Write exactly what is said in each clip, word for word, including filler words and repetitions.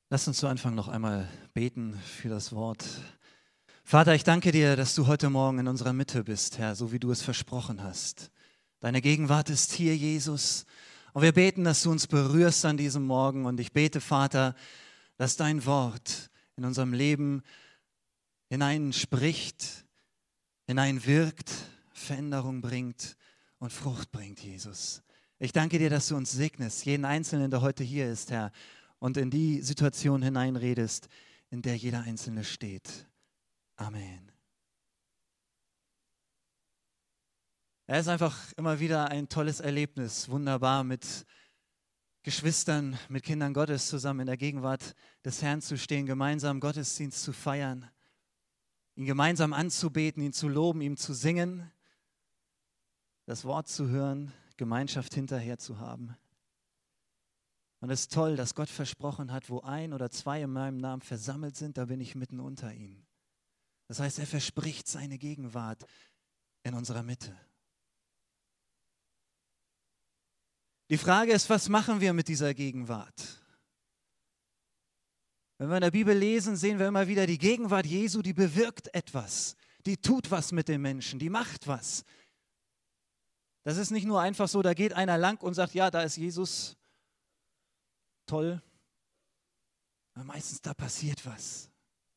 Lass uns zu Anfang noch einmal beten für das Wort. Vater, ich danke dir, dass du heute Morgen in unserer Mitte bist, Herr, so wie du es versprochen hast. Deine Gegenwart ist hier, Jesus. Und wir beten, dass du uns berührst an diesem Morgen. Und ich bete, Vater, dass dein Wort in unserem Leben hineinspricht, hineinwirkt, Veränderung bringt und Frucht bringt, Jesus. Ich danke dir, dass du uns segnest, jeden Einzelnen, der heute hier ist, Herr, und in die Situation hineinredest, in der jeder Einzelne steht. Amen. Es ist einfach immer wieder ein tolles Erlebnis, wunderbar mit Geschwistern, mit Kindern Gottes zusammen in der Gegenwart des Herrn zu stehen, gemeinsam Gottesdienst zu feiern, ihn gemeinsam anzubeten, ihn zu loben, ihm zu singen, das Wort zu hören, Gemeinschaft hinterher zu haben. Und es ist toll, dass Gott versprochen hat, wo ein oder zwei in meinem Namen versammelt sind, da bin ich mitten unter ihnen. Das heißt, er verspricht seine Gegenwart in unserer Mitte. Die Frage ist, was machen wir mit dieser Gegenwart? Wenn wir in der Bibel lesen, sehen wir immer wieder, die Gegenwart Jesu, die bewirkt etwas. Die tut was mit den Menschen, die macht was. Das ist nicht nur einfach so, da geht einer lang und sagt, ja, da ist Jesus, toll. Aber meistens da passiert was.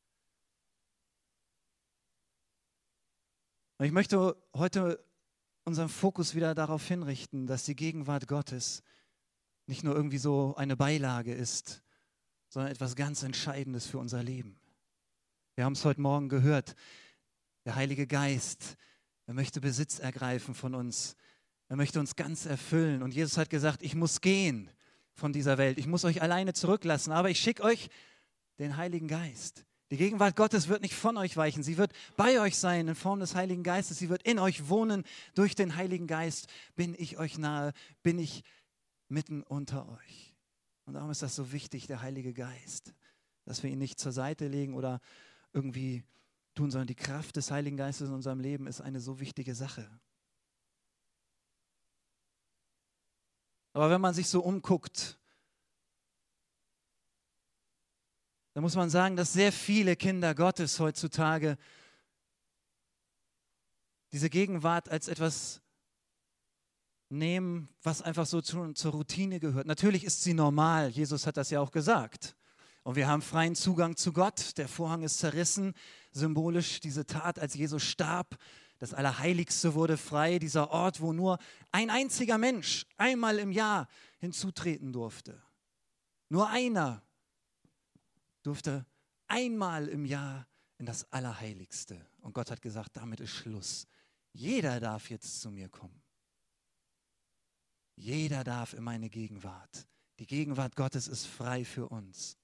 Und ich möchte heute unseren Fokus wieder darauf hinrichten, dass die Gegenwart Gottes nicht nur irgendwie so eine Beilage ist, sondern etwas ganz Entscheidendes für unser Leben. Wir haben es heute Morgen gehört, der Heilige Geist, er möchte Besitz ergreifen von uns, er möchte uns ganz erfüllen. Und Jesus hat gesagt, ich muss gehen von dieser Welt, ich muss euch alleine zurücklassen, aber ich schicke euch den Heiligen Geist. Die Gegenwart Gottes wird nicht von euch weichen, sie wird bei euch sein in Form des Heiligen Geistes, sie wird in euch wohnen. Durch den Heiligen Geist bin ich euch nahe, bin ich mitten unter euch. Und darum ist das so wichtig, der Heilige Geist, dass wir ihn nicht zur Seite legen oder irgendwie tun, sondern die Kraft des Heiligen Geistes in unserem Leben ist eine so wichtige Sache. Aber wenn man sich so umguckt, da muss man sagen, dass sehr viele Kinder Gottes heutzutage diese Gegenwart als etwas nehmen, was einfach so zu, zur Routine gehört. Natürlich ist sie normal, Jesus hat das ja auch gesagt. Und wir haben freien Zugang zu Gott, der Vorhang ist zerrissen, symbolisch diese Tat, als Jesus starb. Das Allerheiligste wurde frei, dieser Ort, wo nur ein einziger Mensch einmal im Jahr hinzutreten durfte. Nur einer durfte einmal im Jahr in das Allerheiligste. Und Gott hat gesagt, damit ist Schluss. Jeder darf jetzt zu mir kommen. Jeder darf in meine Gegenwart. Die Gegenwart Gottes ist frei für uns.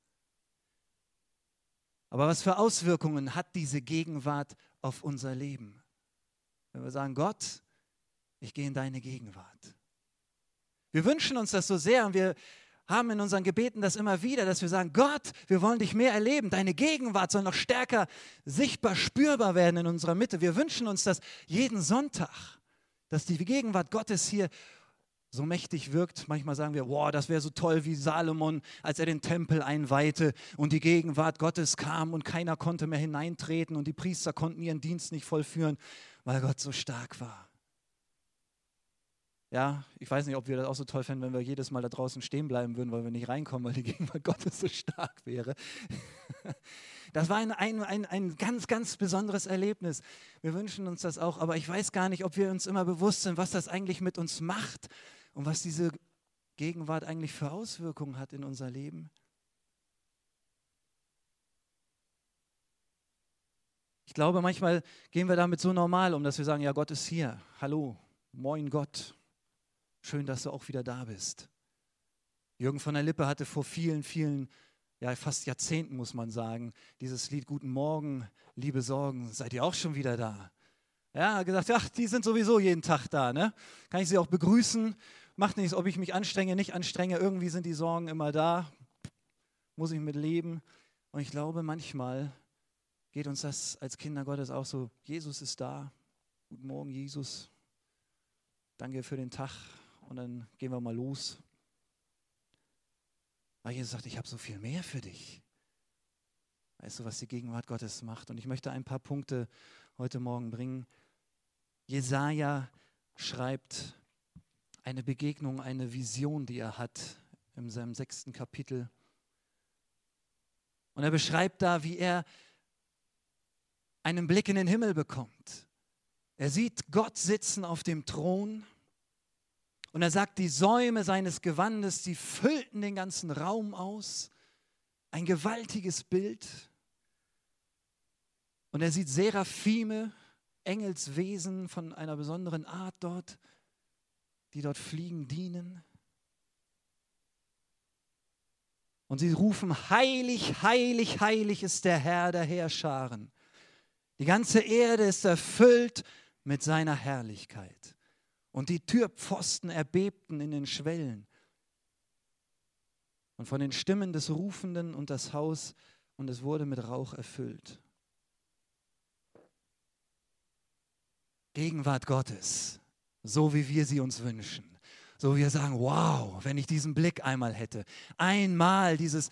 Aber was für Auswirkungen hat diese Gegenwart auf unser Leben? Wenn wir sagen, Gott, ich gehe in deine Gegenwart. Wir wünschen uns das so sehr und wir haben in unseren Gebeten das immer wieder, dass wir sagen, Gott, wir wollen dich mehr erleben. Deine Gegenwart soll noch stärker sichtbar, spürbar werden in unserer Mitte. Wir wünschen uns das jeden Sonntag, dass die Gegenwart Gottes hier so mächtig wirkt. Manchmal sagen wir, wow, das wäre so toll wie Salomon, als er den Tempel einweihte und die Gegenwart Gottes kam und keiner konnte mehr hineintreten und die Priester konnten ihren Dienst nicht vollführen, weil Gott so stark war. Ja, ich weiß nicht, ob wir das auch so toll fänden, wenn wir jedes Mal da draußen stehen bleiben würden, weil wir nicht reinkommen, weil die Gegenwart Gottes so stark wäre. Das war ein, ein, ein, ein ganz, ganz besonderes Erlebnis. Wir wünschen uns das auch, aber ich weiß gar nicht, ob wir uns immer bewusst sind, was das eigentlich mit uns macht und was diese Gegenwart eigentlich für Auswirkungen hat in unser Leben. Ich glaube, manchmal gehen wir damit so normal um, dass wir sagen, ja, Gott ist hier. Hallo, moin Gott. Schön, dass du auch wieder da bist. Jürgen von der Lippe hatte vor vielen, vielen, ja fast Jahrzehnten, muss man sagen, dieses Lied Guten Morgen, liebe Sorgen, seid ihr auch schon wieder da? Ja, er hat gesagt, ach, die sind sowieso jeden Tag da, ne? Kann ich sie auch begrüßen? Macht nichts, ob ich mich anstrenge, nicht anstrenge, irgendwie sind die Sorgen immer da, muss ich mit leben. Und ich glaube, manchmal geht uns das als Kinder Gottes auch so, Jesus ist da, guten Morgen Jesus, danke für den Tag. Und dann gehen wir mal los. Aber Jesus sagt, ich habe so viel mehr für dich. Weißt du, was die Gegenwart Gottes macht? Und ich möchte ein paar Punkte heute Morgen bringen. Jesaja schreibt eine Begegnung, eine Vision, die er hat in seinem sechsten Kapitel. Und er beschreibt da, wie er einen Blick in den Himmel bekommt. Er sieht Gott sitzen auf dem Thron und er sagt, die Säume seines Gewandes, die füllten den ganzen Raum aus. Ein gewaltiges Bild. Und er sieht Seraphime, Engelswesen von einer besonderen Art dort, die dort fliegen, dienen. Und sie rufen, heilig, heilig, heilig ist der Herr der Heerscharen. Die ganze Erde ist erfüllt mit seiner Herrlichkeit. Und die Türpfosten erbebten in den Schwellen. Und von den Stimmen des Rufenden und das Haus, und es wurde mit Rauch erfüllt. Gegenwart Gottes, so wie wir sie uns wünschen. So wie wir sagen, wow, wenn ich diesen Blick einmal hätte. Einmal dieses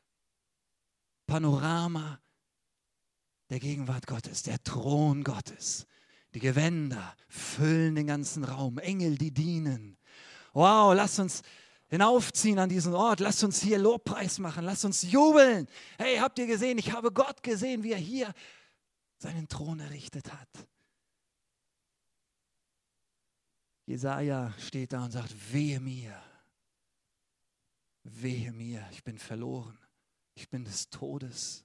Panorama der Gegenwart Gottes, der Thron Gottes. Die Gewänder füllen den ganzen Raum, Engel, die dienen. Wow, lasst uns hinaufziehen an diesen Ort, lasst uns hier Lobpreis machen, lasst uns jubeln. Hey, habt ihr gesehen, ich habe Gott gesehen, wie er hier seinen Thron errichtet hat. Jesaja steht da und sagt, wehe mir, wehe mir, ich bin verloren, ich bin des Todes.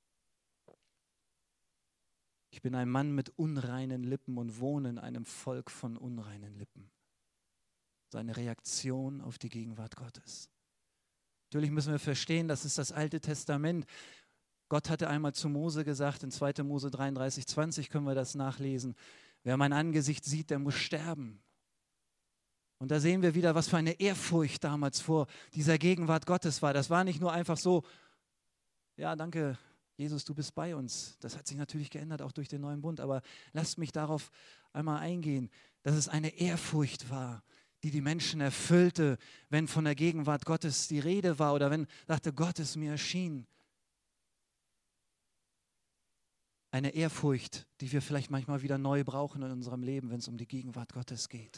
Ich bin ein Mann mit unreinen Lippen und wohne in einem Volk von unreinen Lippen. Seine Reaktion auf die Gegenwart Gottes. Natürlich müssen wir verstehen, das ist das Alte Testament. Gott hatte einmal zu Mose gesagt, in zweiter Mose dreiunddreißig, zwanzig können wir das nachlesen, wer mein Angesicht sieht, der muss sterben. Und da sehen wir wieder, was für eine Ehrfurcht damals vor dieser Gegenwart Gottes war. Das war nicht nur einfach so, ja, danke, Jesus, du bist bei uns. Das hat sich natürlich geändert, auch durch den neuen Bund. Aber lasst mich darauf einmal eingehen, dass es eine Ehrfurcht war, die die Menschen erfüllte, wenn von der Gegenwart Gottes die Rede war oder wenn dachte, Gott ist mir erschienen. Eine Ehrfurcht, die wir vielleicht manchmal wieder neu brauchen in unserem Leben, wenn es um die Gegenwart Gottes geht.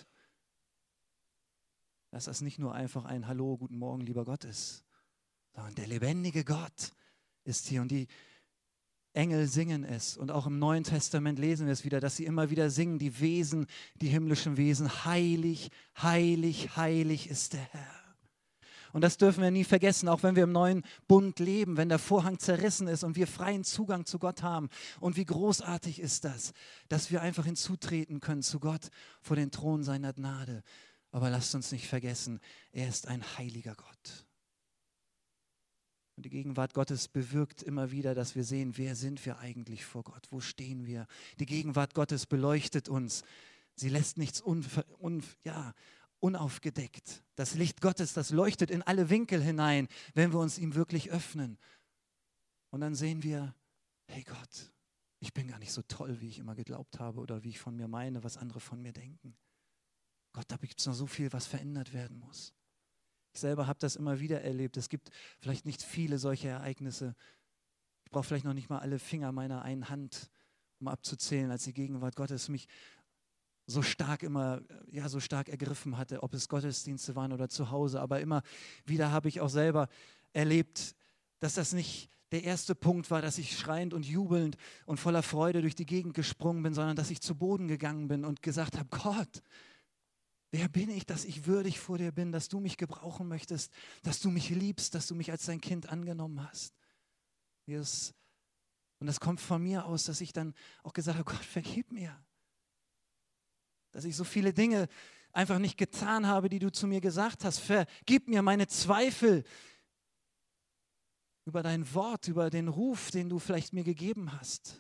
Dass das nicht nur einfach ein Hallo, guten Morgen, lieber Gott ist, sondern der lebendige Gott ist hier und die Engel singen es. Und auch im Neuen Testament lesen wir es wieder, dass sie immer wieder singen, die Wesen, die himmlischen Wesen, heilig, heilig, heilig ist der Herr. Und das dürfen wir nie vergessen, auch wenn wir im neuen Bund leben, wenn der Vorhang zerrissen ist und wir freien Zugang zu Gott haben. Und wie großartig ist das, dass wir einfach hinzutreten können zu Gott vor den Thron seiner Gnade. Aber lasst uns nicht vergessen, er ist ein heiliger Gott. Und die Gegenwart Gottes bewirkt immer wieder, dass wir sehen, wer sind wir eigentlich vor Gott? Wo stehen wir? Die Gegenwart Gottes beleuchtet uns. Sie lässt nichts un, un, ja, unaufgedeckt. Das Licht Gottes, das leuchtet in alle Winkel hinein, wenn wir uns ihm wirklich öffnen. Und dann sehen wir, hey Gott, ich bin gar nicht so toll, wie ich immer geglaubt habe oder wie ich von mir meine, was andere von mir denken. Gott, da gibt es noch so viel, was verändert werden muss. Ich selber habe das immer wieder erlebt. Es gibt vielleicht nicht viele solche Ereignisse. Ich brauche vielleicht noch nicht mal alle Finger meiner einen Hand, um abzuzählen, als die Gegenwart Gottes mich so stark immer, ja, so stark ergriffen hatte, ob es Gottesdienste waren oder zu Hause. Aber immer wieder habe ich auch selber erlebt, dass das nicht der erste Punkt war, dass ich schreiend und jubelnd und voller Freude durch die Gegend gesprungen bin, sondern dass ich zu Boden gegangen bin und gesagt habe, Gott, wer bin ich, dass ich würdig vor dir bin, dass du mich gebrauchen möchtest, dass du mich liebst, dass du mich als dein Kind angenommen hast. Jesus. Und das kommt von mir aus, dass ich dann auch gesagt habe, Gott, vergib mir. Dass ich so viele Dinge einfach nicht getan habe, die du zu mir gesagt hast. Vergib mir meine Zweifel über dein Wort, über den Ruf, den du vielleicht mir gegeben hast.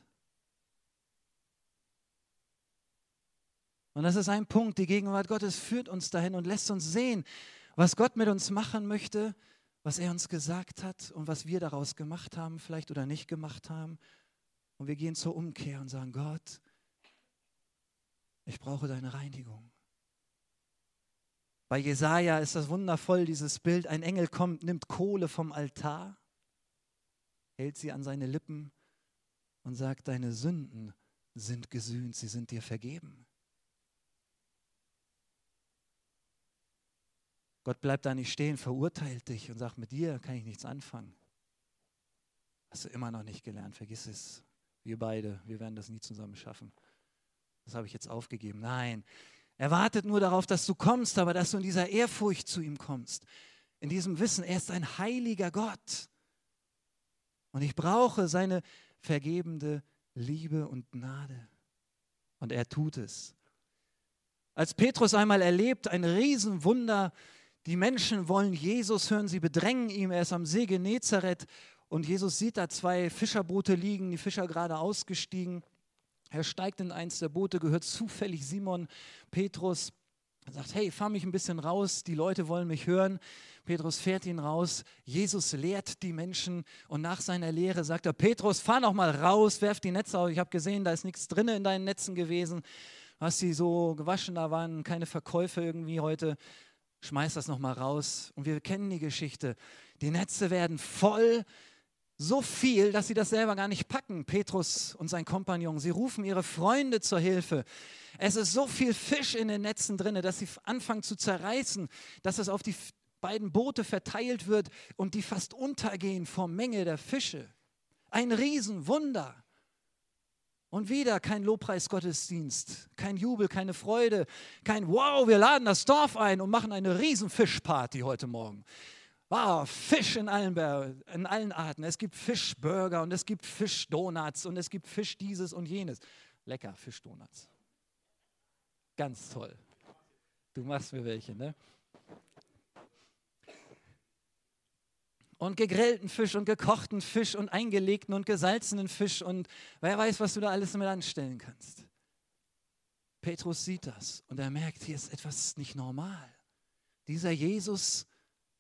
Und das ist ein Punkt, die Gegenwart Gottes führt uns dahin und lässt uns sehen, was Gott mit uns machen möchte, was er uns gesagt hat und was wir daraus gemacht haben vielleicht oder nicht gemacht haben. Und wir gehen zur Umkehr und sagen, Gott, ich brauche deine Reinigung. Bei Jesaja ist das wundervoll, dieses Bild. Ein Engel kommt, nimmt Kohle vom Altar, hält sie an seine Lippen und sagt, deine Sünden sind gesühnt, sie sind dir vergeben. Gott bleibt da nicht stehen, verurteilt dich und sagt, mit dir kann ich nichts anfangen. Hast du immer noch nicht gelernt, vergiss es. Wir beide, wir werden das nie zusammen schaffen. Das habe ich jetzt aufgegeben. Nein, er wartet nur darauf, dass du kommst, aber dass du in dieser Ehrfurcht zu ihm kommst. In diesem Wissen, er ist ein heiliger Gott. Und ich brauche seine vergebende Liebe und Gnade. Und er tut es. Als Petrus einmal erlebt, ein Riesenwunder, die Menschen wollen Jesus hören, sie bedrängen ihn, er ist am See Genezareth und Jesus sieht da zwei Fischerboote liegen, die Fischer gerade ausgestiegen. Er steigt in eins der Boote, gehört zufällig Simon Petrus. Er sagt, hey, fahr mich ein bisschen raus, die Leute wollen mich hören. Petrus fährt ihn raus, Jesus lehrt die Menschen und nach seiner Lehre sagt er, Petrus, fahr noch mal raus, werf die Netze aus, ich habe gesehen, da ist nichts drin in deinen Netzen gewesen. Du hast sie so gewaschen, da waren keine Verkäufe irgendwie heute. Schmeiß das noch mal raus. Und wir kennen die Geschichte. Die Netze werden voll, so viel, dass sie das selber gar nicht packen. Petrus und sein Kompagnon, sie rufen ihre Freunde zur Hilfe. Es ist so viel Fisch in den Netzen drin, dass sie anfangen zu zerreißen, dass es auf die beiden Boote verteilt wird und die fast untergehen vor Menge der Fische. Ein Riesenwunder. Und wieder kein Lobpreisgottesdienst, kein Jubel, keine Freude, kein Wow, wir laden das Dorf ein und machen eine riesen Fischparty heute Morgen. Wow, Fisch in allen, in allen Arten. Es gibt Fischburger und es gibt Fischdonuts und es gibt Fisch dieses und jenes. Lecker, Fischdonuts. Ganz toll. Du machst mir welche, ne? Und gegrillten Fisch und gekochten Fisch und eingelegten und gesalzenen Fisch und wer weiß, was du da alles damit anstellen kannst. Petrus sieht das und er merkt, hier ist etwas nicht normal. Dieser Jesus,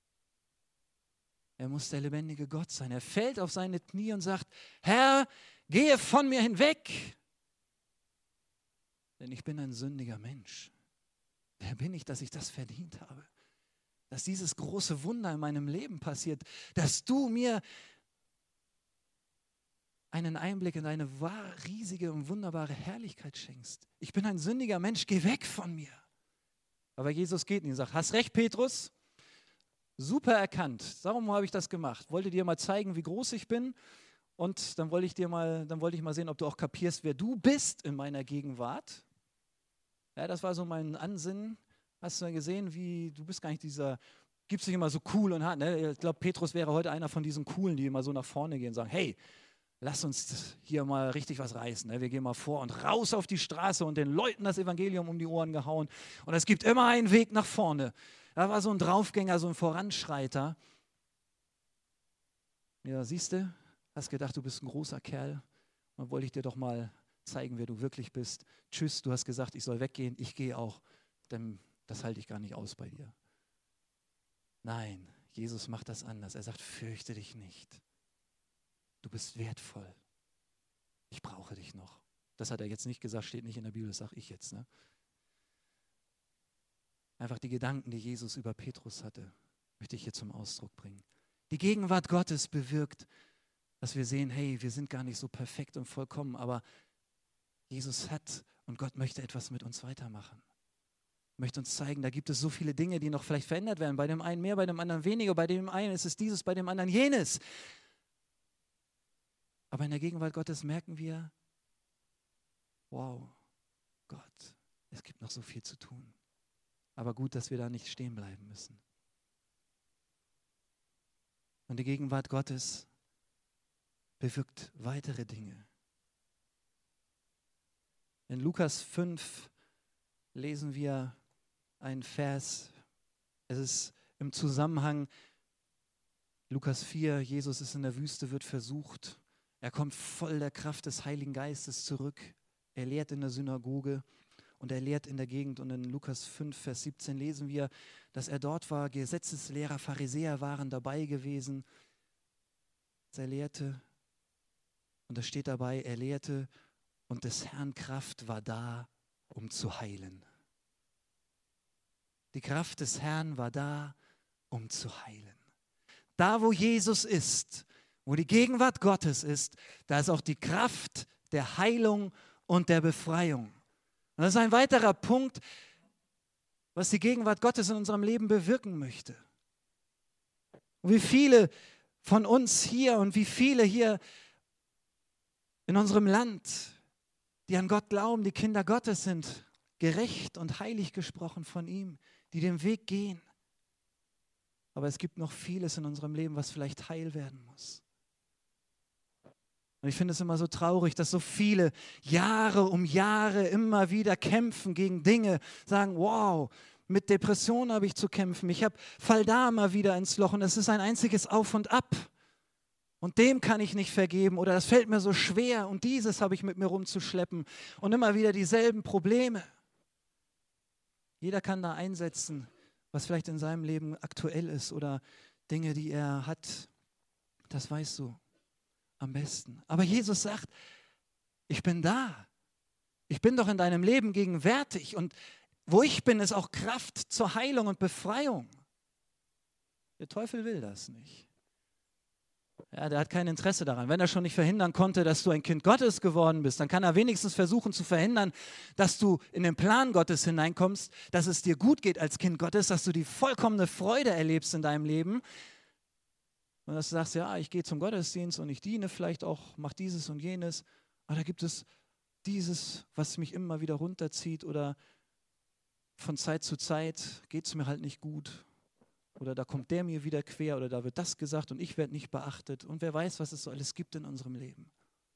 er muss der lebendige Gott sein. Er fällt auf seine Knie und sagt, Herr, gehe von mir hinweg, denn ich bin ein sündiger Mensch. Wer bin ich, dass ich das verdient habe? Dass dieses große Wunder in meinem Leben passiert, dass du mir einen Einblick in deine riesige und wunderbare Herrlichkeit schenkst. Ich bin ein sündiger Mensch, geh weg von mir. Aber Jesus geht nicht und sagt, hast recht, Petrus, super erkannt, darum habe ich das gemacht. Wollte dir mal zeigen, wie groß ich bin und dann wollte ich dir mal, dann wollte ich mal sehen, ob du auch kapierst, wer du bist in meiner Gegenwart. Ja, das war so mein Ansinnen. Hast du gesehen, wie du bist gar nicht dieser, gibst dich immer so cool und hart. Ne? Ich glaube, Petrus wäre heute einer von diesen Coolen, die immer so nach vorne gehen und sagen, hey, lass uns hier mal richtig was reißen. Ne? Wir gehen mal vor und raus auf die Straße und den Leuten das Evangelium um die Ohren gehauen. Und es gibt immer einen Weg nach vorne. Da war so ein Draufgänger, so ein Voranschreiter. Ja, siehst du, hast gedacht, du bist ein großer Kerl. Dann wollte ich dir doch mal zeigen, wer du wirklich bist. Tschüss, du hast gesagt, ich soll weggehen. Ich gehe auch, denn das halte ich gar nicht aus bei dir. Nein, Jesus macht das anders. Er sagt, fürchte dich nicht. Du bist wertvoll. Ich brauche dich noch. Das hat er jetzt nicht gesagt, steht nicht in der Bibel, das sage ich jetzt. Ne? Einfach die Gedanken, die Jesus über Petrus hatte, möchte ich hier zum Ausdruck bringen. Die Gegenwart Gottes bewirkt, dass wir sehen, hey, wir sind gar nicht so perfekt und vollkommen, aber Jesus hat und Gott möchte etwas mit uns weitermachen. Möchte uns zeigen, da gibt es so viele Dinge, die noch vielleicht verändert werden. Bei dem einen mehr, bei dem anderen weniger. Bei dem einen ist es dieses, bei dem anderen jenes. Aber in der Gegenwart Gottes merken wir, wow, Gott, es gibt noch so viel zu tun. Aber gut, dass wir da nicht stehen bleiben müssen. Und die Gegenwart Gottes bewirkt weitere Dinge. In Lukas fünf lesen wir einen Vers, es ist im Zusammenhang, Lukas vier, Jesus ist in der Wüste, wird versucht, er kommt voll der Kraft des Heiligen Geistes zurück, er lehrt in der Synagoge und er lehrt in der Gegend und in Lukas fünf, Vers siebzehn lesen wir, dass er dort war, Gesetzeslehrer, Pharisäer waren dabei gewesen, er lehrte und da steht dabei, er lehrte und des Herrn Kraft war da, um zu heilen. Die Kraft des Herrn war da, um zu heilen. Da, wo Jesus ist, wo die Gegenwart Gottes ist, da ist auch die Kraft der Heilung und der Befreiung. Und das ist ein weiterer Punkt, was die Gegenwart Gottes in unserem Leben bewirken möchte. Und wie viele von uns hier und wie viele hier in unserem Land, die an Gott glauben, die Kinder Gottes sind, gerecht und heilig gesprochen von ihm, die den Weg gehen. Aber es gibt noch vieles in unserem Leben, was vielleicht heil werden muss. Und ich finde es immer so traurig, dass so viele Jahre um Jahre immer wieder kämpfen gegen Dinge, sagen, wow, mit Depressionen habe ich zu kämpfen, ich fall da mal wieder ins Loch und es ist ein einziges Auf und Ab. Und dem kann ich nicht vergeben oder das fällt mir so schwer und dieses habe ich mit mir rumzuschleppen und immer wieder dieselben Probleme. Jeder kann da einsetzen, was vielleicht in seinem Leben aktuell ist oder Dinge, die er hat. Das weißt du am besten. Aber Jesus sagt, ich bin da. Ich bin doch in deinem Leben gegenwärtig und wo ich bin, ist auch Kraft zur Heilung und Befreiung. Der Teufel will das nicht. Ja, der hat kein Interesse daran. Wenn er schon nicht verhindern konnte, dass du ein Kind Gottes geworden bist, dann kann er wenigstens versuchen zu verhindern, dass du in den Plan Gottes hineinkommst, dass es dir gut geht als Kind Gottes, dass du die vollkommene Freude erlebst in deinem Leben. Und dass du sagst, ja, ich gehe zum Gottesdienst und ich diene vielleicht auch, mache dieses und jenes. Aber da gibt es dieses, was mich immer wieder runterzieht oder von Zeit zu Zeit geht es mir halt nicht gut. Oder da kommt der mir wieder quer oder da wird das gesagt und ich werde nicht beachtet. Und wer weiß, was es so alles gibt in unserem Leben.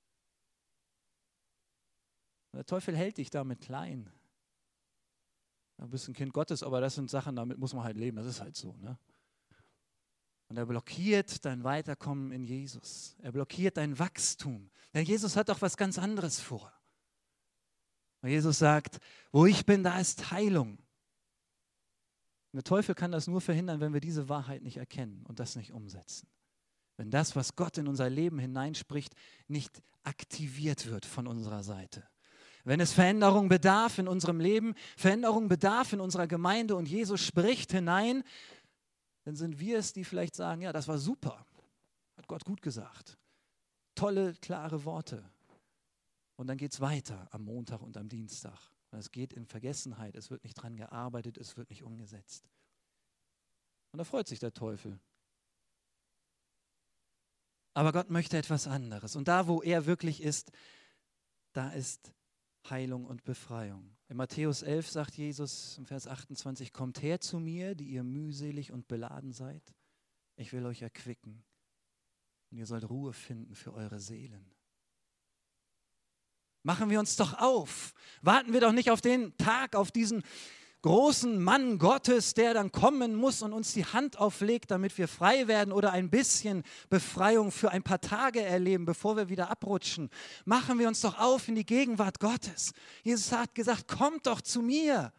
Der Teufel hält dich damit klein. Du bist ein Kind Gottes, aber das sind Sachen, damit muss man halt leben. Das ist halt so, ne? Und er blockiert dein Weiterkommen in Jesus. Er blockiert dein Wachstum. Denn Jesus hat doch was ganz anderes vor. Und Jesus sagt, wo ich bin, da ist Heilung. Und der Teufel kann das nur verhindern, wenn wir diese Wahrheit nicht erkennen und das nicht umsetzen. Wenn das, was Gott in unser Leben hineinspricht, nicht aktiviert wird von unserer Seite. Wenn es Veränderung bedarf in unserem Leben, Veränderung bedarf in unserer Gemeinde und Jesus spricht hinein, dann sind wir es, die vielleicht sagen, ja, das war super, hat Gott gut gesagt. Tolle, klare Worte. Und dann geht es weiter am Montag und am Dienstag. Es geht in Vergessenheit, es wird nicht dran gearbeitet, es wird nicht umgesetzt. Und da freut sich der Teufel. Aber Gott möchte etwas anderes. Und da, wo er wirklich ist, da ist Heilung und Befreiung. In Matthäus elf sagt Jesus im Vers achtundzwanzig, kommt her zu mir, die ihr mühselig und beladen seid. Ich will euch erquicken und ihr sollt Ruhe finden für eure Seelen. Machen wir uns doch auf. Warten wir doch nicht auf den Tag, auf diesen großen Mann Gottes, der dann kommen muss und uns die Hand auflegt, damit wir frei werden oder ein bisschen Befreiung für ein paar Tage erleben, bevor wir wieder abrutschen. Machen wir uns doch auf in die Gegenwart Gottes. Jesus hat gesagt, kommt doch zu mir.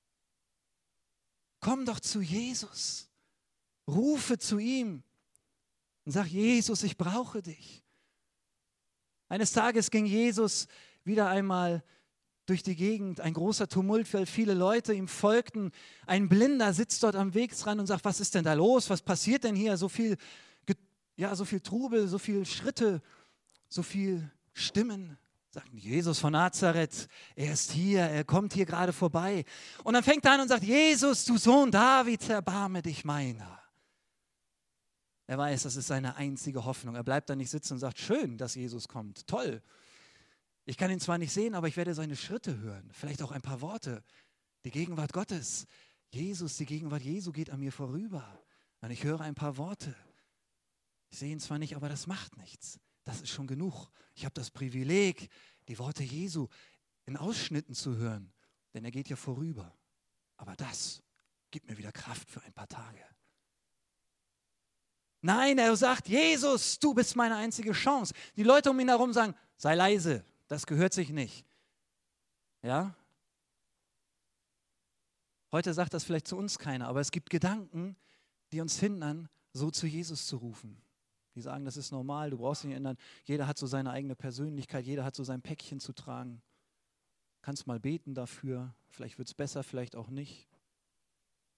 Komm doch zu Jesus. Rufe zu ihm und sag, Jesus, ich brauche dich. Eines Tages ging Jesus wieder einmal durch die Gegend, ein großer Tumult, weil viele Leute ihm folgten. Ein Blinder sitzt dort am Wegesrand und sagt, was ist denn da los? Was passiert denn hier? So viel, ja, so viel Trubel, so viele Schritte, so viel Stimmen. Sagten, Jesus von Nazareth, er ist hier, er kommt hier gerade vorbei. Und dann fängt er an und sagt, Jesus, du Sohn Davids, erbarme dich meiner. Er weiß, das ist seine einzige Hoffnung. Er bleibt da nicht sitzen und sagt, schön, dass Jesus kommt, toll. Ich kann ihn zwar nicht sehen, aber ich werde seine Schritte hören, vielleicht auch ein paar Worte. Die Gegenwart Gottes, Jesus, die Gegenwart Jesu geht an mir vorüber. Und ich höre ein paar Worte. Ich sehe ihn zwar nicht, aber das macht nichts. Das ist schon genug. Ich habe das Privileg, die Worte Jesu in Ausschnitten zu hören, denn er geht ja vorüber. Aber das gibt mir wieder Kraft für ein paar Tage. Nein, er sagt, Jesus, du bist meine einzige Chance. Die Leute um ihn herum sagen, sei leise. Das gehört sich nicht. Ja? Heute sagt das vielleicht zu uns keiner, aber es gibt Gedanken, die uns hindern, so zu Jesus zu rufen. Die sagen, das ist normal, du brauchst dich nicht ändern. Jeder hat so seine eigene Persönlichkeit, jeder hat so sein Päckchen zu tragen. Kannst mal beten dafür, vielleicht wird es besser, vielleicht auch nicht.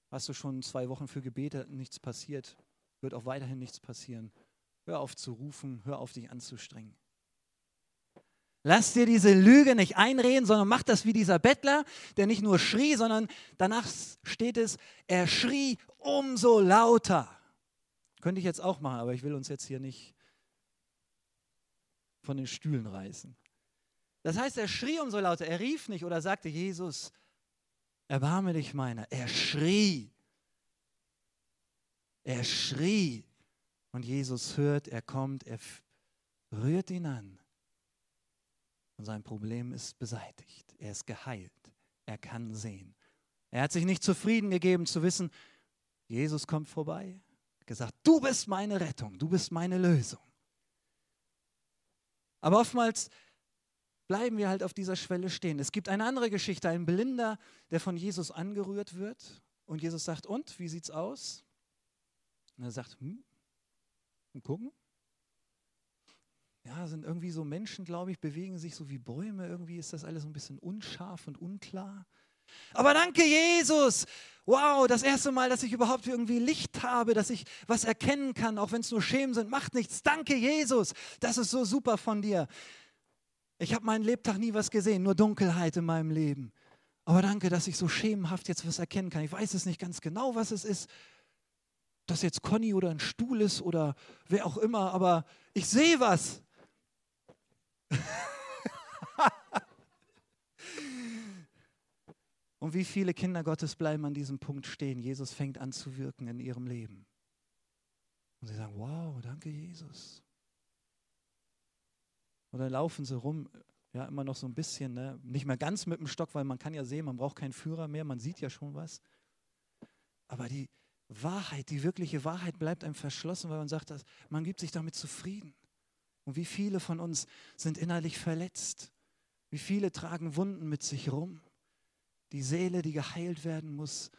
Hast du schon zwei Wochen für gebetet, nichts passiert, wird auch weiterhin nichts passieren. Hör auf zu rufen, hör auf dich anzustrengen. Lass dir diese Lüge nicht einreden, sondern mach das wie dieser Bettler, der nicht nur schrie, sondern danach steht es, er schrie umso lauter. Könnte ich jetzt auch machen, aber ich will uns jetzt hier nicht von den Stühlen reißen. Das heißt, er schrie umso lauter, er rief nicht oder sagte, Jesus, erbarme dich meiner. Er schrie. Er schrie. Und Jesus hört, er kommt, er rührt ihn an. Und sein Problem ist beseitigt. Er ist geheilt. Er kann sehen. Er hat sich nicht zufrieden gegeben zu wissen, Jesus kommt vorbei. Er hat gesagt, du bist meine Rettung, du bist meine Lösung. Aber oftmals bleiben wir halt auf dieser Schwelle stehen. Es gibt eine andere Geschichte, ein Blinder, der von Jesus angerührt wird. Und Jesus sagt, und, wie sieht's aus? Und er sagt, hm, und gucken. Ja, sind irgendwie so Menschen, glaube ich, bewegen sich so wie Bäume. Irgendwie ist das alles so ein bisschen unscharf und unklar. Aber danke, Jesus. Wow, das erste Mal, dass ich überhaupt irgendwie Licht habe, dass ich was erkennen kann, auch wenn es nur Schemen sind. Macht nichts. Danke, Jesus. Das ist so super von dir. Ich habe meinen Lebtag nie was gesehen, nur Dunkelheit in meinem Leben. Aber danke, dass ich so schemenhaft jetzt was erkennen kann. Ich weiß es nicht ganz genau, was es ist. Dass jetzt Conny oder ein Stuhl ist oder wer auch immer, aber ich sehe was. Und wie viele Kinder Gottes bleiben an diesem Punkt stehen? Jesus fängt an zu wirken in ihrem Leben. Und sie sagen, wow, danke Jesus. Und dann laufen sie rum, ja immer noch so ein bisschen, ne? Nicht mehr ganz mit dem Stock, weil man kann ja sehen, man braucht keinen Führer mehr, man sieht ja schon was. Aber die Wahrheit, die wirkliche Wahrheit bleibt einem verschlossen, weil man sagt, dass man gibt sich damit zufrieden. Und wie viele von uns sind innerlich verletzt? Wie viele tragen Wunden mit sich rum? Die Seele, die geheilt werden muss.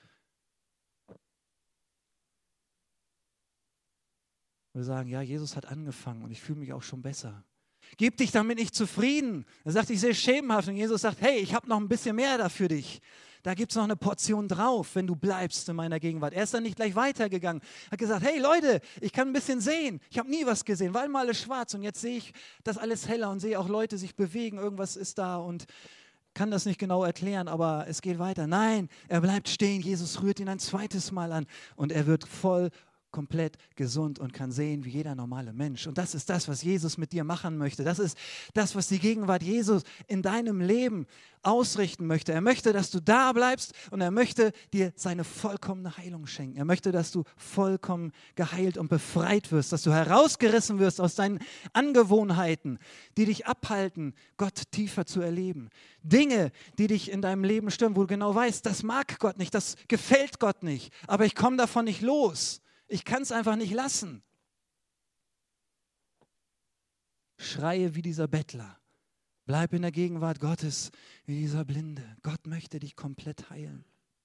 Wir sagen, ja, Jesus hat angefangen und ich fühle mich auch schon besser. Gib dich damit nicht zufrieden. Er sagt, ich sehe schemenhaft. Und Jesus sagt, hey, ich habe noch ein bisschen mehr da für dich. Da gibt es noch eine Portion drauf, wenn du bleibst in meiner Gegenwart. Er ist dann nicht gleich weitergegangen. Er hat gesagt, hey Leute, ich kann ein bisschen sehen. Ich habe nie was gesehen, war immer alles schwarz. Und jetzt sehe ich das alles heller und sehe auch Leute sich bewegen. Irgendwas ist da und kann das nicht genau erklären, aber es geht weiter. Nein, er bleibt stehen. Jesus rührt ihn ein zweites Mal an und er wird voll komplett gesund und kann sehen wie jeder normale Mensch. Und das ist das, was Jesus mit dir machen möchte. Das ist das, was die Gegenwart Jesus in deinem Leben ausrichten möchte. Er möchte, dass du da bleibst und er möchte dir seine vollkommene Heilung schenken. Er möchte, dass du vollkommen geheilt und befreit wirst, dass du herausgerissen wirst aus deinen Angewohnheiten, die dich abhalten, Gott tiefer zu erleben. Dinge, die dich in deinem Leben stören, wo du genau weißt, das mag Gott nicht, das gefällt Gott nicht, aber ich komme davon nicht los. Ich kann es einfach nicht lassen. Schreie wie dieser Bettler. Bleib in der Gegenwart Gottes wie dieser Blinde. Gott möchte dich komplett heilen.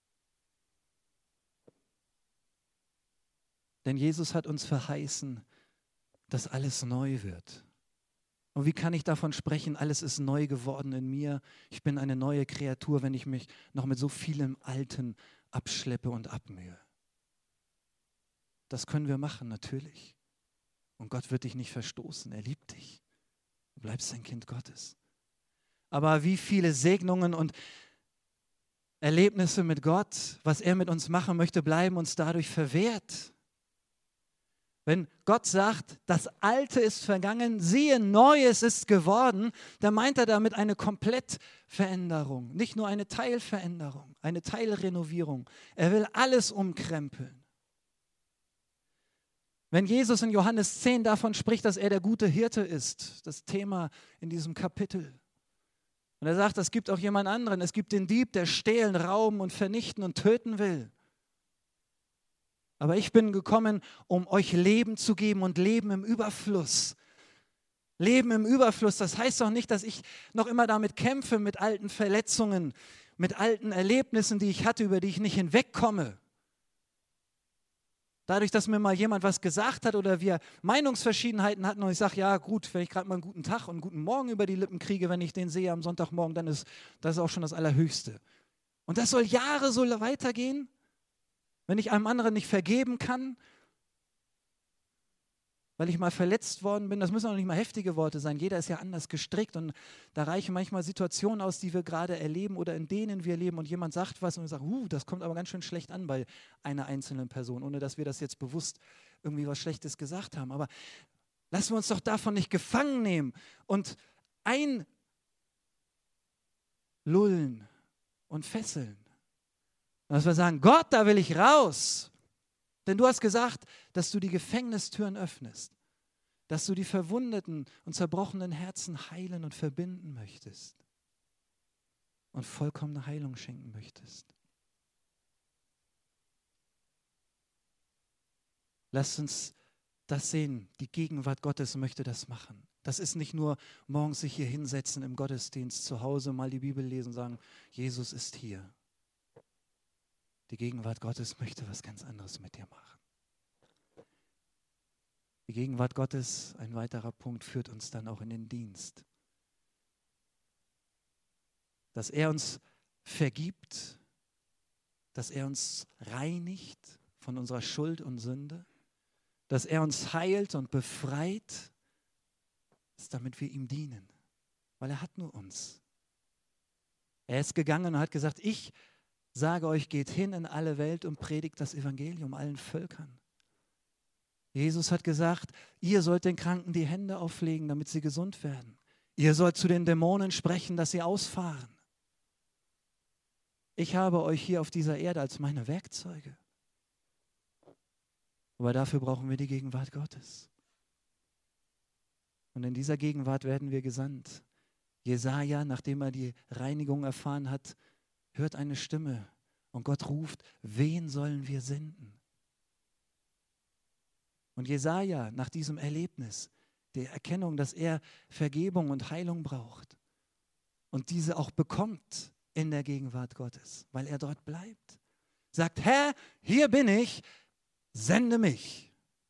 Denn Jesus hat uns verheißen, dass alles neu wird. Und wie kann ich davon sprechen, alles ist neu geworden in mir? Ich bin eine neue Kreatur, wenn ich mich noch mit so vielem Alten abschleppe und abmühe. Das können wir machen, natürlich. Und Gott wird dich nicht verstoßen. Er liebt dich. Du bleibst ein Kind Gottes. Aber wie viele Segnungen und Erlebnisse mit Gott, was er mit uns machen möchte, bleiben uns dadurch verwehrt. Wenn Gott sagt, das Alte ist vergangen, siehe, Neues ist geworden, dann meint er damit eine Komplettveränderung. Nicht nur eine Teilveränderung, eine Teilrenovierung. Er will alles umkrempeln. Wenn Jesus in Johannes zehn davon spricht, dass er der gute Hirte ist, das Thema in diesem Kapitel. Und er sagt, es gibt auch jemand anderen, es gibt den Dieb, der stehlen, rauben und vernichten und töten will. Aber ich bin gekommen, um euch Leben zu geben und Leben im Überfluss. Leben im Überfluss, das heißt doch nicht, dass ich noch immer damit kämpfe, mit alten Verletzungen, mit alten Erlebnissen, die ich hatte, über die ich nicht hinwegkomme. Dadurch, dass mir mal jemand was gesagt hat oder wir Meinungsverschiedenheiten hatten und ich sage, ja gut, wenn ich gerade mal einen guten Tag und einen guten Morgen über die Lippen kriege, wenn ich den sehe am Sonntagmorgen, dann ist das auch schon das Allerhöchste. Und das soll Jahre so weitergehen? Wenn ich einem anderen nicht vergeben kann, weil ich mal verletzt worden bin, das müssen auch nicht mal heftige Worte sein, jeder ist ja anders gestrickt und da reichen manchmal Situationen aus, die wir gerade erleben oder in denen wir leben und jemand sagt was und wir sagen, uh, das kommt aber ganz schön schlecht an bei einer einzelnen Person, ohne dass wir das jetzt bewusst irgendwie was Schlechtes gesagt haben. Aber lassen wir uns doch davon nicht gefangen nehmen und einlullen und fesseln. Dass wir sagen, Gott, da will ich raus. Denn du hast gesagt, dass du die Gefängnistüren öffnest, dass du die verwundeten und zerbrochenen Herzen heilen und verbinden möchtest und vollkommene Heilung schenken möchtest. Lasst uns das sehen, die Gegenwart Gottes möchte das machen. Das ist nicht nur morgens sich hier hinsetzen im Gottesdienst, zu Hause mal die Bibel lesen und sagen, Jesus ist hier. Die Gegenwart Gottes möchte was ganz anderes mit dir machen. Die Gegenwart Gottes, ein weiterer Punkt, führt uns dann auch in den Dienst. Dass er uns vergibt, dass er uns reinigt von unserer Schuld und Sünde, dass er uns heilt und befreit, ist, damit wir ihm dienen, weil er hat nur uns. Er ist gegangen und hat gesagt, ich sage euch, geht hin in alle Welt und predigt das Evangelium allen Völkern. Jesus hat gesagt, ihr sollt den Kranken die Hände auflegen, damit sie gesund werden. Ihr sollt zu den Dämonen sprechen, dass sie ausfahren. Ich habe euch hier auf dieser Erde als meine Werkzeuge. Aber dafür brauchen wir die Gegenwart Gottes. Und in dieser Gegenwart werden wir gesandt. Jesaja, nachdem er die Reinigung erfahren hat, hört eine Stimme und Gott ruft, wen sollen wir senden? Und Jesaja, nach diesem Erlebnis, der Erkennung, dass er Vergebung und Heilung braucht und diese auch bekommt in der Gegenwart Gottes, weil er dort bleibt, sagt, Herr, hier bin ich, sende mich.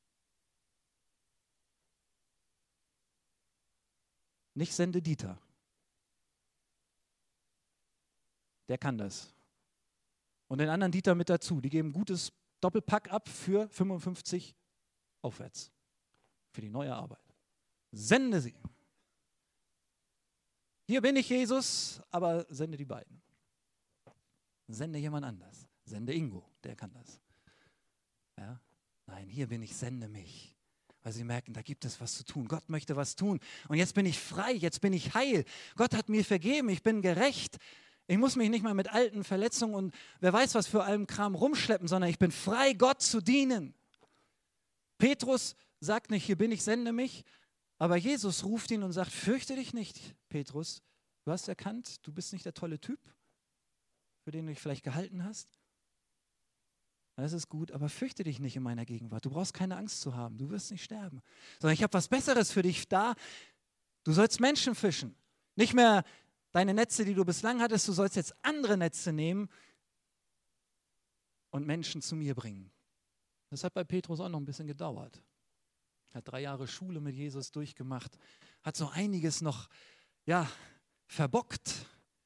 Nicht sende Dieter. Der kann das. Und den anderen Dieter mit dazu. Die geben gutes Doppelpack ab für fünfundfünfzig aufwärts. Für die neue Arbeit. Sende sie. Hier bin ich, Jesus, aber sende die beiden. Sende jemand anders. Sende Ingo, der kann das. Ja? Nein, hier bin ich, sende mich. Weil sie merken, da gibt es was zu tun. Gott möchte was tun. Und jetzt bin ich frei, jetzt bin ich heil. Gott hat mir vergeben, ich bin gerecht. Ich muss mich nicht mal mit alten Verletzungen und wer weiß was für allem Kram rumschleppen, sondern ich bin frei, Gott zu dienen. Petrus sagt nicht, hier bin ich, sende mich, aber Jesus ruft ihn und sagt, fürchte dich nicht, Petrus. Du hast erkannt, du bist nicht der tolle Typ, für den du dich vielleicht gehalten hast. Das ist gut, aber fürchte dich nicht in meiner Gegenwart. Du brauchst keine Angst zu haben, du wirst nicht sterben. Sondern ich habe was Besseres für dich da. Du sollst Menschen fischen. Nicht mehr deine Netze, die du bislang hattest, du sollst jetzt andere Netze nehmen und Menschen zu mir bringen. Das hat bei Petrus auch noch ein bisschen gedauert. Er hat drei Jahre Schule mit Jesus durchgemacht, hat so einiges noch, ja, verbockt.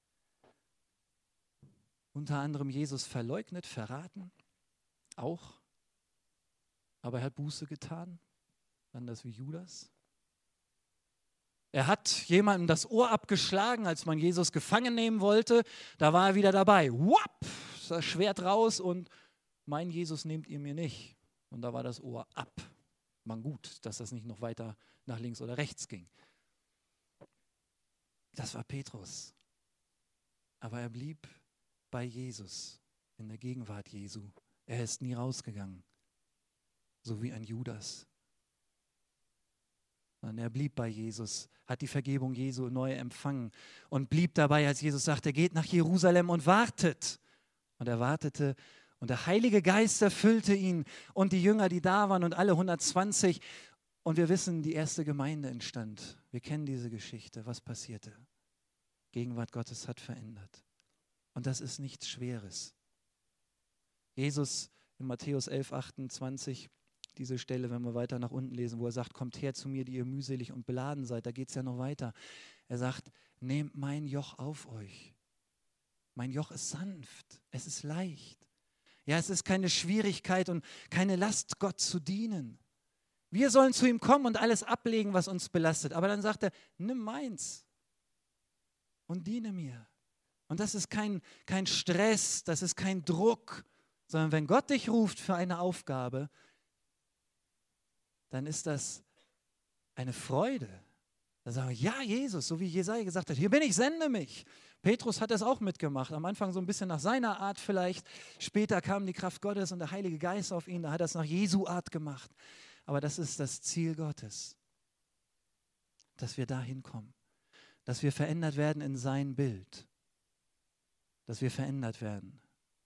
Unter anderem Jesus verleugnet, verraten, auch. Aber er hat Buße getan, anders wie Judas. Er hat jemandem das Ohr abgeschlagen, als man Jesus gefangen nehmen wollte. Da war er wieder dabei. Whoop, das Schwert raus und mein Jesus nehmt ihr mir nicht. Und da war das Ohr ab. Man gut, dass das nicht noch weiter nach links oder rechts ging. Das war Petrus. Aber er blieb bei Jesus, in der Gegenwart Jesu. Er ist nie rausgegangen, so wie ein Judas. Und er blieb bei Jesus, hat die Vergebung Jesu neu empfangen und blieb dabei, als Jesus sagte, geht nach Jerusalem und wartet. Und er wartete und der Heilige Geist erfüllte ihn und die Jünger, die da waren und alle hundertzwanzig. Und wir wissen, die erste Gemeinde entstand. Wir kennen diese Geschichte. Was passierte? Gegenwart Gottes hat verändert. Und das ist nichts Schweres. Jesus in Matthäus elf, achtundzwanzig, diese Stelle, wenn wir weiter nach unten lesen, wo er sagt, kommt her zu mir, die ihr mühselig und beladen seid. Da geht es ja noch weiter. Er sagt, nehmt mein Joch auf euch. Mein Joch ist sanft, es ist leicht. Ja, es ist keine Schwierigkeit und keine Last, Gott zu dienen. Wir sollen zu ihm kommen und alles ablegen, was uns belastet. Aber dann sagt er, nimm meins und diene mir. Und das ist kein, kein Stress, das ist kein Druck, sondern wenn Gott dich ruft für eine Aufgabe, dann ist das eine Freude. Da sagen wir, ja, Jesus, so wie Jesaja gesagt hat, hier bin ich, sende mich. Petrus hat das auch mitgemacht, am Anfang so ein bisschen nach seiner Art vielleicht. Später kam die Kraft Gottes und der Heilige Geist auf ihn, da hat er es nach Jesu Art gemacht. Aber das ist das Ziel Gottes, dass wir da hinkommen, dass wir verändert werden in sein Bild, dass wir verändert werden.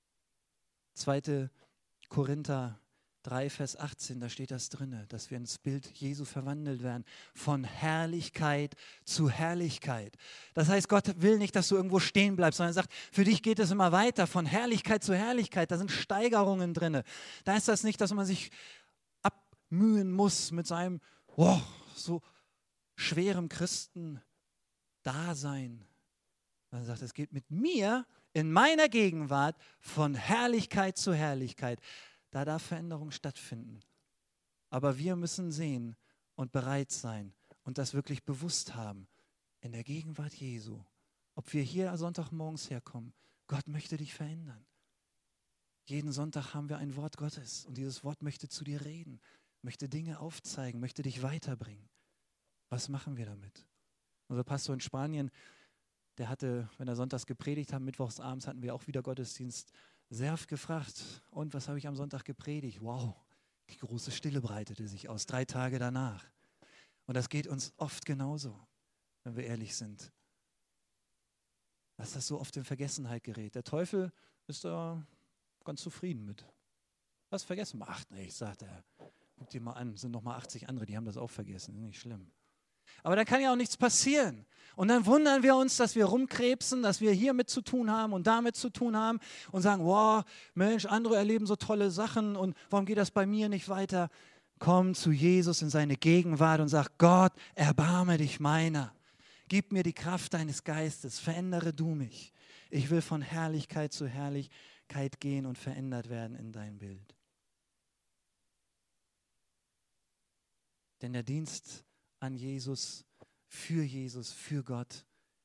zweiter Korinther drei, Vers achtzehn, da steht das drin, dass wir ins Bild Jesu verwandelt werden, von Herrlichkeit zu Herrlichkeit. Das heißt, Gott will nicht, dass du irgendwo stehen bleibst, sondern er sagt, für dich geht es immer weiter, von Herrlichkeit zu Herrlichkeit, da sind Steigerungen drin. Da ist das nicht, dass man sich abmühen muss mit seinem oh, so schwerem Christen-Dasein. Er sagt, es geht mit mir in meiner Gegenwart von Herrlichkeit zu Herrlichkeit. Da darf Veränderung stattfinden. Aber wir müssen sehen und bereit sein und das wirklich bewusst haben. In der Gegenwart Jesu. Ob wir hier Sonntagmorgens herkommen, Gott möchte dich verändern. Jeden Sonntag haben wir ein Wort Gottes und dieses Wort möchte zu dir reden, möchte Dinge aufzeigen, möchte dich weiterbringen. Was machen wir damit? Unser Pastor in Spanien, der hatte, wenn er sonntags gepredigt hat, mittwochs abends hatten wir auch wieder Gottesdienst, sehr oft gefragt, und was habe ich am Sonntag gepredigt? Wow, die große Stille breitete sich aus, drei Tage danach. Und das geht uns oft genauso, wenn wir ehrlich sind. Dass das so oft in Vergessenheit gerät. Der Teufel ist da ganz zufrieden mit. Was vergessen? Macht nichts, sagt er. Guck dir mal an, sind noch mal achtzig andere, die haben das auch vergessen, nicht schlimm. Aber dann kann ja auch nichts passieren. Und dann wundern wir uns, dass wir rumkrebsen, dass wir hier mit zu tun haben und damit zu tun haben und sagen, wow, Mensch, andere erleben so tolle Sachen und warum geht das bei mir nicht weiter? Komm zu Jesus in seine Gegenwart und sag, Gott, erbarme dich meiner. Gib mir die Kraft deines Geistes, verändere du mich. Ich will von Herrlichkeit zu Herrlichkeit gehen und verändert werden in dein Bild. Denn der Dienst an Jesus, für Jesus, für Gott,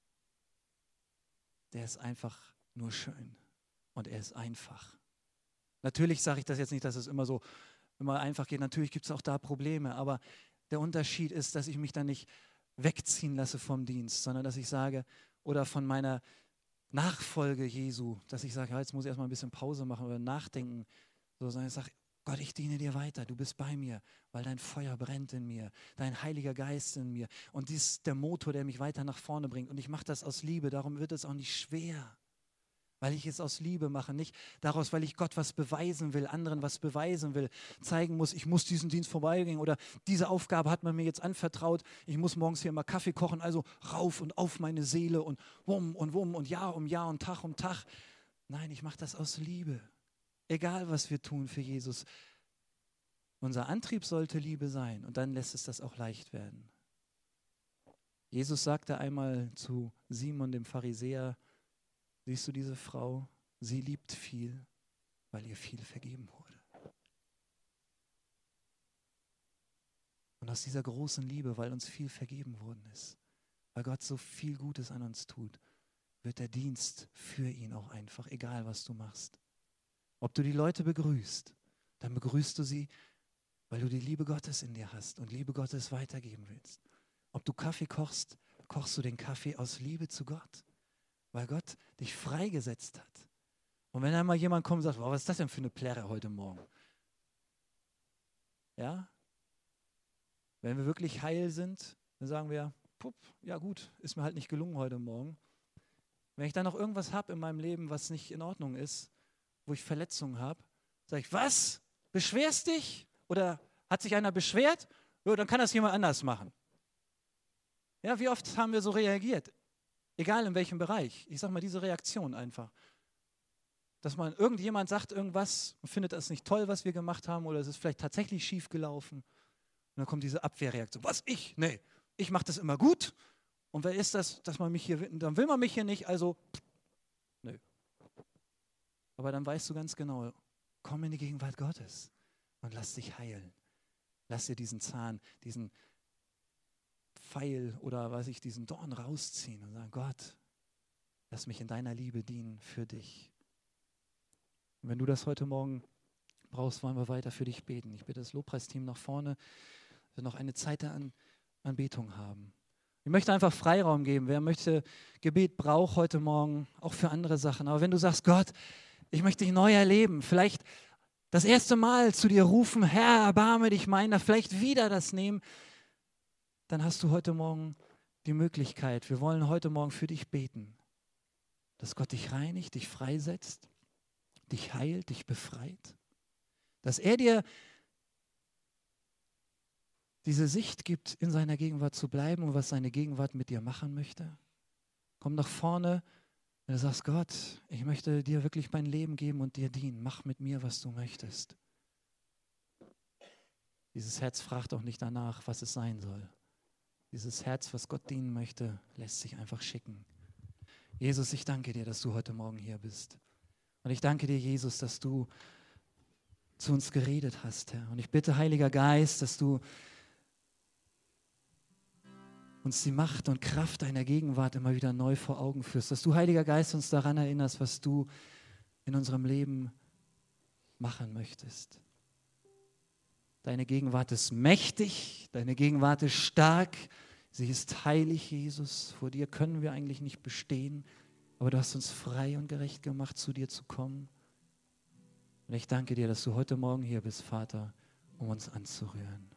der ist einfach nur schön und er ist einfach. Natürlich sage ich das jetzt nicht, dass es immer so immer einfach geht. Natürlich gibt es auch da Probleme, aber der Unterschied ist, dass ich mich dann nicht wegziehen lasse vom Dienst, sondern dass ich sage, oder von meiner Nachfolge Jesu, dass ich sage, ja, jetzt muss ich erstmal ein bisschen Pause machen oder nachdenken, so, sondern ich sage, Gott, ich diene dir weiter, du bist bei mir, weil dein Feuer brennt in mir, dein Heiliger Geist in mir und dies ist der Motor, der mich weiter nach vorne bringt und ich mache das aus Liebe, darum wird es auch nicht schwer, weil ich es aus Liebe mache, nicht daraus, weil ich Gott was beweisen will, anderen was beweisen will, zeigen muss, ich muss diesen Dienst vorbeigehen oder diese Aufgabe hat man mir jetzt anvertraut, ich muss morgens hier immer Kaffee kochen, also rauf und auf meine Seele und wumm und wumm und Jahr um Jahr und Tag um Tag. Nein, ich mache das aus Liebe. Egal, was wir tun für Jesus. Unser Antrieb sollte Liebe sein und dann lässt es das auch leicht werden. Jesus sagte einmal zu Simon, dem Pharisäer, siehst du diese Frau? Sie liebt viel, weil ihr viel vergeben wurde. Und aus dieser großen Liebe, weil uns viel vergeben worden ist, weil Gott so viel Gutes an uns tut, wird der Dienst für ihn auch einfach, egal was du machst. Ob du die Leute begrüßt, dann begrüßt du sie, weil du die Liebe Gottes in dir hast und Liebe Gottes weitergeben willst. Ob du Kaffee kochst, kochst du den Kaffee aus Liebe zu Gott, weil Gott dich freigesetzt hat. Und wenn einmal jemand kommt und sagt, wow, was ist das denn für eine Plärre heute Morgen? Ja? Wenn wir wirklich heil sind, dann sagen wir, pup, ja gut, ist mir halt nicht gelungen heute Morgen. Wenn ich dann noch irgendwas habe in meinem Leben, was nicht in Ordnung ist, wo ich Verletzungen habe, sage ich, was? Beschwerst dich? Oder hat sich einer beschwert? Ja, dann kann das jemand anders machen. Ja, wie oft haben wir so reagiert? Egal in welchem Bereich. Ich sage mal, diese Reaktion einfach. Dass man irgendjemand sagt irgendwas und findet das nicht toll, was wir gemacht haben, oder es ist vielleicht tatsächlich schief gelaufen. Und dann kommt diese Abwehrreaktion. Was, ich? Nee, ich mache das immer gut. Und wer ist das, dass man mich hier, dann will man mich hier nicht, also, nö. Aber dann weißt du ganz genau, Komm in die Gegenwart Gottes und lass dich heilen. Lass dir diesen Zahn, diesen Pfeil oder weiß ich, diesen Dorn rausziehen und sagen, Gott, lass mich in deiner Liebe dienen für dich. Und wenn du das heute Morgen brauchst, wollen wir weiter für dich beten. Ich bitte das Lobpreisteam nach vorne, dass wir noch eine Zeit der An- Anbetung haben. Ich möchte einfach Freiraum geben. Wer möchte Gebet braucht heute Morgen, auch für andere Sachen. Aber wenn du sagst, Gott, ich möchte dich neu erleben, vielleicht das erste Mal zu dir rufen, Herr, erbarme dich meiner, vielleicht wieder das nehmen, dann hast du heute Morgen die Möglichkeit. Wir wollen heute Morgen für dich beten, dass Gott dich reinigt, dich freisetzt, dich heilt, dich befreit, dass er dir diese Sicht gibt, in seiner Gegenwart zu bleiben und was seine Gegenwart mit dir machen möchte. Komm nach vorne, wenn du sagst, Gott, ich möchte dir wirklich mein Leben geben und dir dienen. Mach mit mir, was du möchtest. Dieses Herz fragt auch nicht danach, was es sein soll. Dieses Herz, was Gott dienen möchte, lässt sich einfach schicken. Jesus, ich danke dir, dass du heute Morgen hier bist. Und ich danke dir, Jesus, dass du zu uns geredet hast, Herr. Und ich bitte, Heiliger Geist, dass du uns die Macht und Kraft deiner Gegenwart immer wieder neu vor Augen führst. Dass du, Heiliger Geist, uns daran erinnerst, was du in unserem Leben machen möchtest. Deine Gegenwart ist mächtig, deine Gegenwart ist stark, sie ist heilig, Jesus. Vor dir können wir eigentlich nicht bestehen, aber du hast uns frei und gerecht gemacht, zu dir zu kommen. Und ich danke dir, dass du heute Morgen hier bist, Vater, um uns anzurühren.